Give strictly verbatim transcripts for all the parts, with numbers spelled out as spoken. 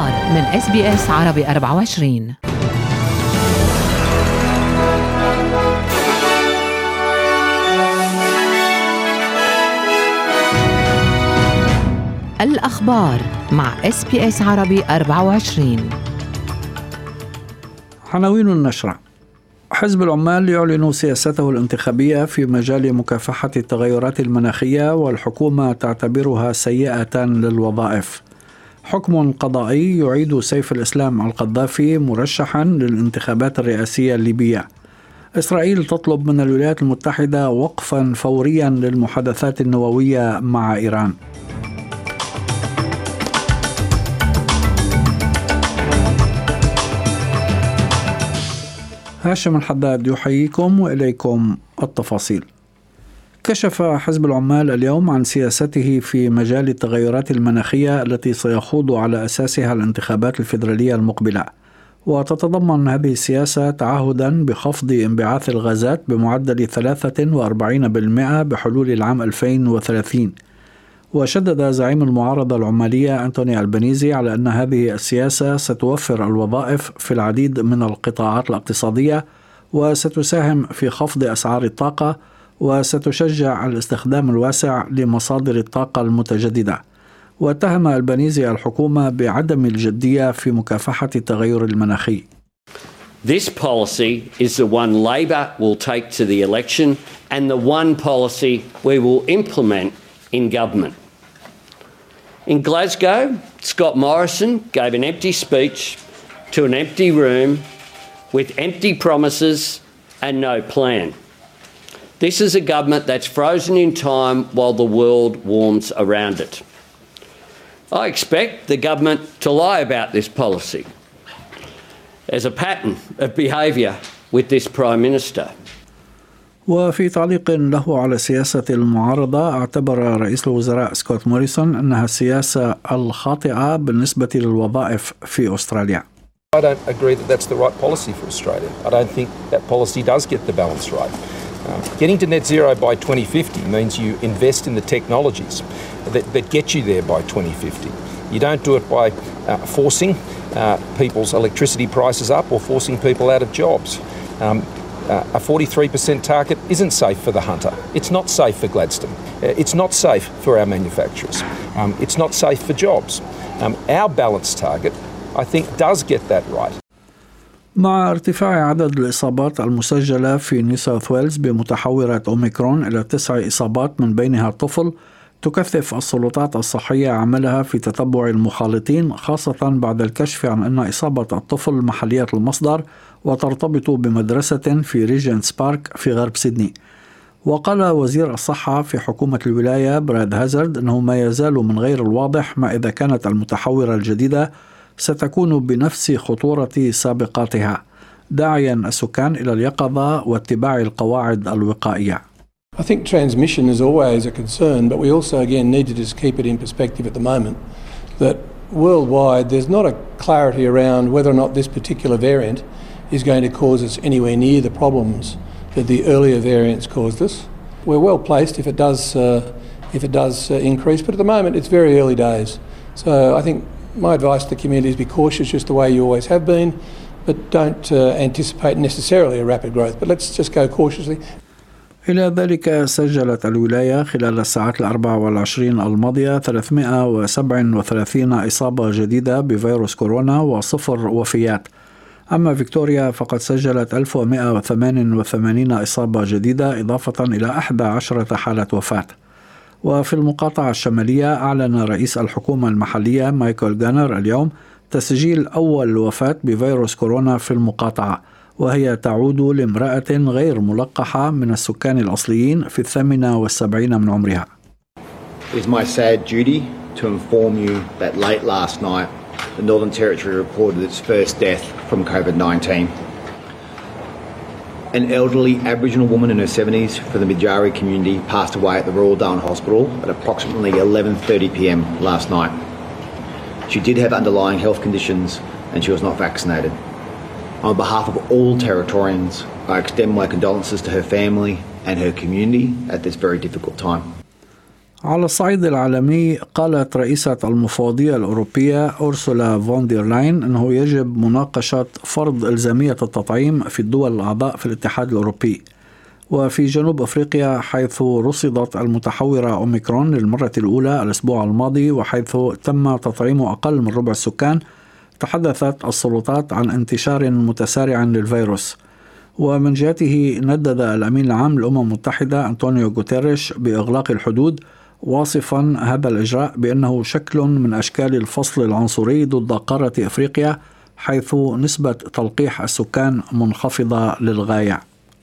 الأخبار من إس بي إس عربي أربعة وعشرين. الأخبار مع إس بي إس عربي أربعة وعشرين. عناوين النشرة: حزب العمال يعلن سياسته الانتخابية في مجال مكافحة التغيرات المناخية والحكومة تعتبرها سيئة للوظائف. حكم قضائي يعيد سيف الإسلام القذافي مرشحا للانتخابات الرئاسية الليبية. إسرائيل تطلب من الولايات المتحدة وقفا فوريا للمحادثات النووية مع إيران. هاشم الحداد يحييكم وإليكم التفاصيل. كشف حزب العمال اليوم عن سياسته في مجال التغيرات المناخية التي سيخوض على أساسها الانتخابات الفيدرالية المقبلة، وتتضمن هذه السياسة تعهدا بخفض انبعاث الغازات بمعدل ثلاثة وأربعين بالمئة بحلول العام ألفين وثلاثين. وشدد زعيم المعارضة العمالية أنتوني ألبانيزي على أن هذه السياسة ستوفر الوظائف في العديد من القطاعات الاقتصادية وستساهم في خفض أسعار الطاقة وستشجع الاستخدام الواسع لمصادر الطاقة المتجددة. واتهم ألبانيزي الحكومة بعدم الجدية في مكافحة التغير المناخي. This policy is the one Labor will take to the election and the one policy we will implement in government. In Glasgow, Scott Morrison gave an empty speech to an empty room with empty promises and no plan. This is a government that's frozen in time while the world warms around it. I expect the government to lie about this policy. There's a pattern of behaviour with this Prime Minister. وفي تعليق له على سياسة المعارضة، اعتبر رئيس الوزراء سكوت موريسون أنها السياسة الخاطئة بالنسبة للوظائف في أستراليا. I don't agree that that's the right policy for Australia. I don't think that policy does get the balance right. Um, getting to net zero by twenty fifty means you invest in the technologies that, that get you there by twenty fifty. You don't do it by uh, forcing uh, people's electricity prices up or forcing people out of jobs. Um, uh, a forty-three percent target isn't safe for the hunter. It's not safe for Gladstone. Uh, it's not safe for our manufacturers. Um, it's not safe for jobs. Um, our balance target, I think, does get that right. مع ارتفاع عدد الإصابات المسجلة في نيو ساوث ويلز بمتحورة أوميكرون إلى تسع إصابات من بينها طفل، تكثف السلطات الصحية عملها في تتبع المخالطين، خاصة بعد الكشف عن أن إصابة الطفل محلية المصدر وترتبط بمدرسة في ريجنتس بارك في غرب سيدني. وقال وزير الصحة في حكومة الولاية براد هازارد أنه ما يزال من غير الواضح ما إذا كانت المتحورة الجديدة ستكون بنفس خطورة سابقاتها، داعيا السكان إلى اليقظة واتباع القواعد الوقائية. I think transmission is always a concern, but we also again need to just keep it in perspective at the moment that worldwide there's not a clarity around whether or not this particular variant is going to cause us anywhere near the problems that the earlier variants caused us. We're well placed if it does uh, if it does uh, increase, but at the moment it's very early days. So I think my advice to the community is be cautious just the way you always have been, but don't uh, anticipate necessarily a rapid growth, but let's just go cautiously. إلى ذلك سجلت الولاية خلال الساعات الأربع والعشرين الماضية ثلاثمائة وسبعة وثلاثين إصابة جديدة بفيروس كورونا وصفر وفيات. أما فيكتوريا فقد سجلت ألف ومائة وثمانية وثمانين إصابة جديدة إضافة إلى إحدى عشرة حالة وفاة. وفي المقاطعة الشمالية أعلن رئيس الحكومة المحلية مايكل غانر اليوم تسجيل أول وفاة بفيروس كورونا في المقاطعة، وهي تعود لامرأة غير ملقحة من السكان الأصليين في الثامنة والسبعين من عمرها. It is my sad duty to inform you that late last night the Northern Territory reported its first death from COVID nineteen. An elderly Aboriginal woman in her seventies from the Midjari community passed away at the Royal Darwin Hospital at approximately eleven thirty p m last night. She did have underlying health conditions and she was not vaccinated. On behalf of all Territorians, I extend my condolences to her family and her community at this very difficult time. على الصعيد العالمي، قالت رئيسة المفوضية الأوروبية أورسولا فون دير لاين أنه يجب مناقشة فرض إلزامية التطعيم في الدول الأعضاء في الاتحاد الأوروبي. وفي جنوب أفريقيا، حيث رصدت المتحورة أوميكرون للمرة الأولى الأسبوع الماضي وحيث تم تطعيم أقل من ربع السكان، تحدثت السلطات عن انتشار متسارع للفيروس. ومن جهته ندد الأمين العام للأمم المتحدة أنطونيو غوتيريش بإغلاق الحدود، واصفا هذا الإجراء بأنه شكل من أشكال الفصل العنصري ضد قارة أفريقيا، حيث نسبة تلقيح السكان منخفضة للغاية.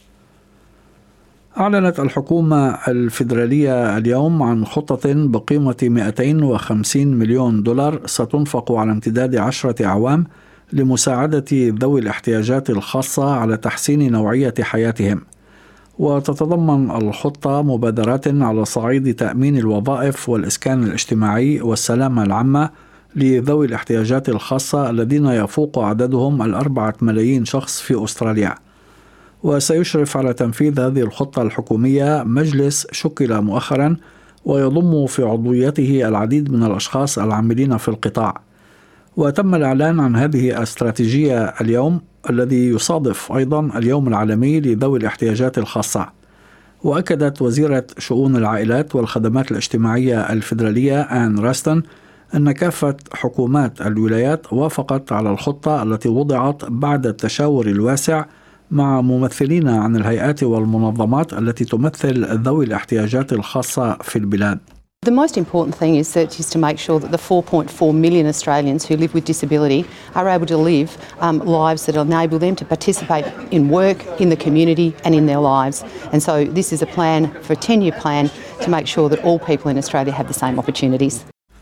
أعلنت الحكومة الفيدرالية اليوم عن خطة بقيمة مئتين وخمسين مليون دولار ستنفق على امتداد عشرة أعوام لمساعدة ذوي الاحتياجات الخاصة على تحسين نوعية حياتهم. وتتضمن الخطة مبادرات على صعيد تأمين الوظائف والإسكان الاجتماعي والسلامة العامة لذوي الاحتياجات الخاصة الذين يفوق عددهم الأربعة ملايين شخص في أستراليا. وسيشرف على تنفيذ هذه الخطة الحكومية مجلس شكل مؤخرا ويضم في عضويته العديد من الأشخاص العاملين في القطاع. وتم الإعلان عن هذه الاستراتيجية اليوم الذي يصادف أيضا اليوم العالمي لذوي الاحتياجات الخاصة. وأكدت وزيرة شؤون العائلات والخدمات الاجتماعية الفيدرالية آن راستن أن كافة حكومات الولايات وافقت على الخطة التي وضعت بعد التشاور الواسع مع ممثلين عن الهيئات والمنظمات التي تمثل ذوي الاحتياجات الخاصة في البلاد. The most important thing is that is to make sure that the four point four million Australians who live with disability are able to live um, lives that enable them to participate in work, in the community and in their lives. And so this is a plan for a ten-year plan to make sure that all people in Australia have the same opportunities.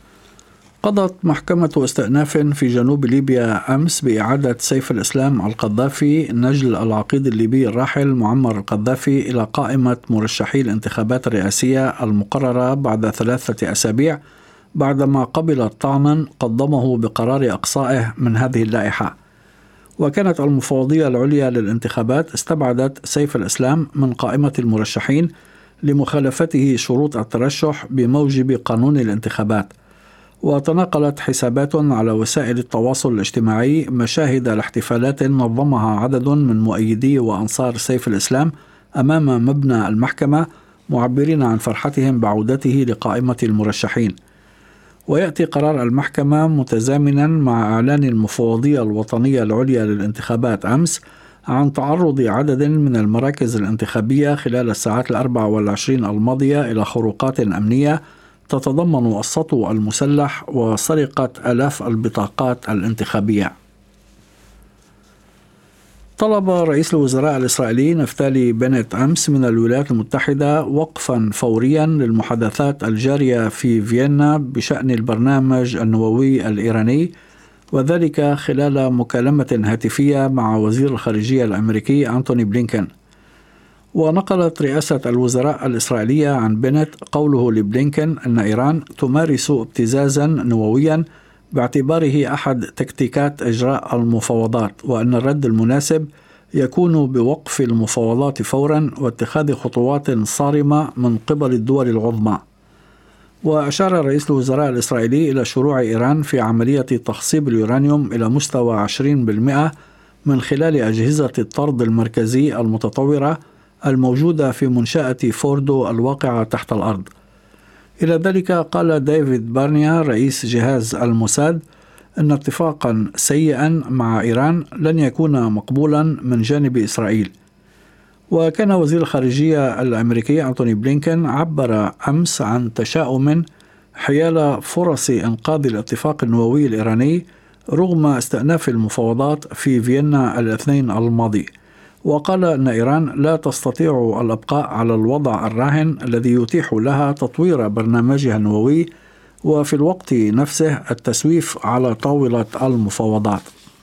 قضت محكمة استئناف في جنوب ليبيا أمس بإعادة سيف الإسلام القذافي نجل العقيد الليبي الراحل معمر القذافي إلى قائمة مرشحي الانتخابات الرئاسية المقررة بعد ثلاثة أسابيع، بعدما قبل طعنا قدمه بقرار إقصائه من هذه اللائحة. وكانت المفوضية العليا للانتخابات استبعدت سيف الإسلام من قائمة المرشحين لمخالفته شروط الترشح بموجب قانون الانتخابات. وتناقلت حسابات على وسائل التواصل الاجتماعي مشاهد لاحتفالات نظمها عدد من مؤيدي وأنصار سيف الإسلام أمام مبنى المحكمة، معبرين عن فرحتهم بعودته لقائمة المرشحين. ويأتي قرار المحكمة متزامنا مع إعلان المفوضية الوطنية العليا للانتخابات أمس عن تعرض عدد من المراكز الانتخابية خلال الساعات الأربع والعشرين الماضية إلى خروقات أمنية تتضمن السطو المسلح وسرقة آلاف البطاقات الانتخابية. طلب رئيس الوزراء الإسرائيلي نفتالي بنت أمس من الولايات المتحدة وقفا فوريا للمحادثات الجارية في فيينا بشأن البرنامج النووي الإيراني، وذلك خلال مكالمة هاتفية مع وزير الخارجية الأمريكي أنتوني بلينكن. ونقلت رئاسة الوزراء الإسرائيلية عن بنت قوله لبلينكن أن إيران تمارس ابتزازا نوويا باعتباره أحد تكتيكات إجراء المفاوضات، وأن الرد المناسب يكون بوقف المفاوضات فورا واتخاذ خطوات صارمة من قبل الدول العظمى. وأشار رئيس الوزراء الإسرائيلي إلى شروع إيران في عملية تخصيب اليورانيوم إلى مستوى عشرين بالمئة من خلال أجهزة الطرد المركزي المتطورة الموجودة في منشأة فوردو الواقعة تحت الأرض. إلى ذلك قال ديفيد بارنيا رئيس جهاز الموساد أن اتفاقا سيئا مع إيران لن يكون مقبولا من جانب إسرائيل. وكان وزير الخارجية الأمريكي أنتوني بلينكن عبر أمس عن تشاؤم حيال فرص إنقاذ الاتفاق النووي الإيراني رغم استئناف المفاوضات في فيينا الاثنين الماضي، وقال أن إيران لا تستطيع الإبقاء على الوضع الراهن الذي يتيح لها تطوير برنامجها النووي وفي الوقت نفسه التسويف على طاولة المفاوضات.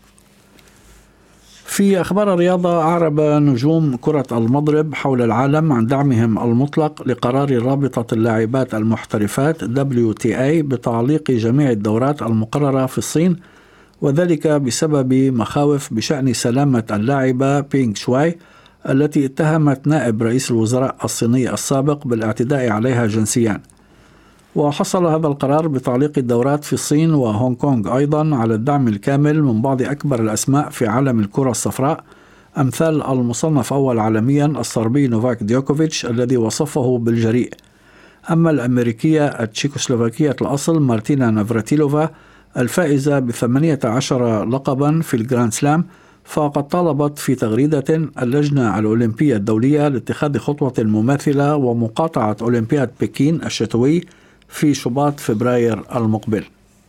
في أخبار الرياضة، أعرب نجوم كرة المضرب حول العالم عن دعمهم المطلق لقرار رابطة اللاعبات المحترفات دبليو تي إيه بتعليق جميع الدورات المقررة في الصين، وذلك بسبب مخاوف بشأن سلامة اللاعبة بينغ شواي التي اتهمت نائب رئيس الوزراء الصيني السابق بالاعتداء عليها جنسيا. وحصل هذا القرار بتعليق الدورات في الصين وهونغ كونغ أيضا على الدعم الكامل من بعض أكبر الأسماء في عالم الكرة الصفراء، أمثال المصنف أول عالميا الصربي نوفاك ديوكوفيتش الذي وصفه بالجريء. أما الأمريكية التشيكوسلوفاكية الأصل مارتينا نافراتيلوفا الفائزة بثمانية عشر لقبا في الجراند سلام، فقد طالبت في تغريدة اللجنة الأولمبية الدولية لاتخاذ خطوة مماثلة ومقاطعة أولمبياد بكين الشتوي في شباط فبراير المقبل.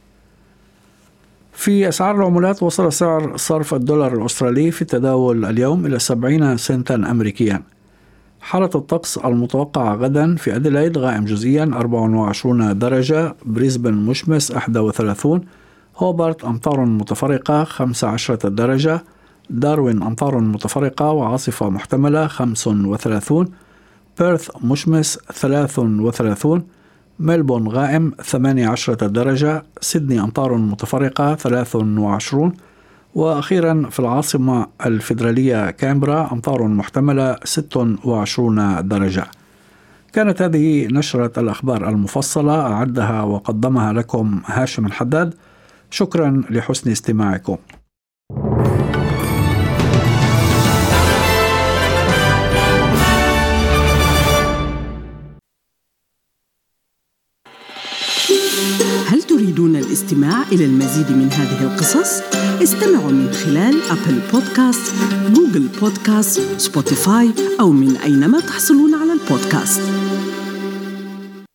في أسعار العملات، وصل سعر صرف الدولار الأسترالي في التداول اليوم إلى سبعين سنتا أمريكيا. حالة الطقس المتوقعة غدا: في أديلايد غائم جزئيا أربعة وعشرين درجة، بريسبن مشمس واحد وثلاثين، هوبارت أمطار متفرقة خمسة عشر درجة، داروين أمطار متفرقة وعاصفة محتملة خمسة وثلاثين، بيرث مشمس ثلاثة وثلاثين، ملبون غائم ثمانية عشر درجة، سيدني أمطار متفرقة ثلاثة وعشرين، وأخيرا في العاصمة الفيدرالية كامبرا أمطار محتملة ستة وعشرين درجة. كانت هذه نشرة الأخبار المفصلة، أعدها وقدمها لكم هاشم الحداد. شكرا لحسن استماعكم. هل تريدون الاستماع إلى المزيد من هذه القصص؟ استمعوا من خلال أبل بودكاست، جوجل بودكاست، سبوتيفاي أو من أينما تحصلون على البودكاست.